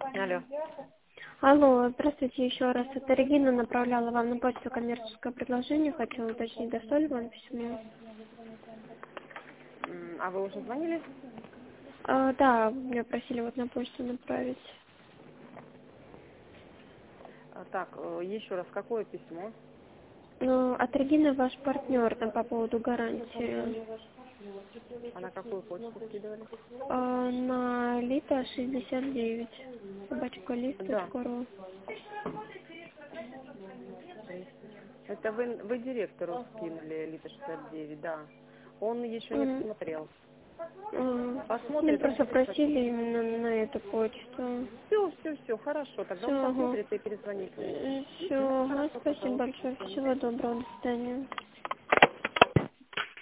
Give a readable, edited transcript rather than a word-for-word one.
Алло. Алло, здравствуйте еще раз. Это Регина направляла вам на почту коммерческое предложение. Хотела уточнить, дошло ли вам письмо? А вы уже звонили? Да, меня просили вот на почту направить. Так, еще раз, какое письмо? Ну, от Регины ваш партнер там по поводу гарантии. А на какую почту скидывали? На Лита 69. Да. собачкалист.ру. Это вы директору скинули Элита 69, да. Он еще не посмотрел. Мне Посмотрит, просто ответит. просили именно на эту почту. Все, хорошо. Тогда он Все, ага. посмотрит и перезвонит. Все, ага, Хорошо, спасибо пожалуйста. большое. Всего доброго, до свидания.